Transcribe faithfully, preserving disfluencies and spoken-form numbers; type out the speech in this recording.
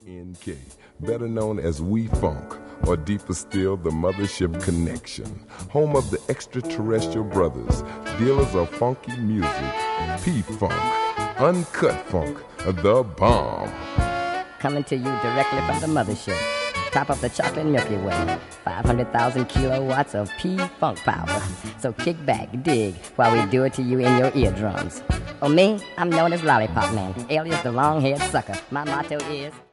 N K, better known as We Funk, or deeper still, the Mothership Connection, home of the extraterrestrial brothers, dealers of funky music, P-Funk, Uncut Funk, the bomb. Coming to you directly from the Mothership, top of the chocolate Milky Way, five hundred thousand kilowatts of P-Funk power. So kick back, dig, while we do it to you in your eardrums. Oh, me? I'm known as Lollipop Man, alias the long-haired sucker. My motto is...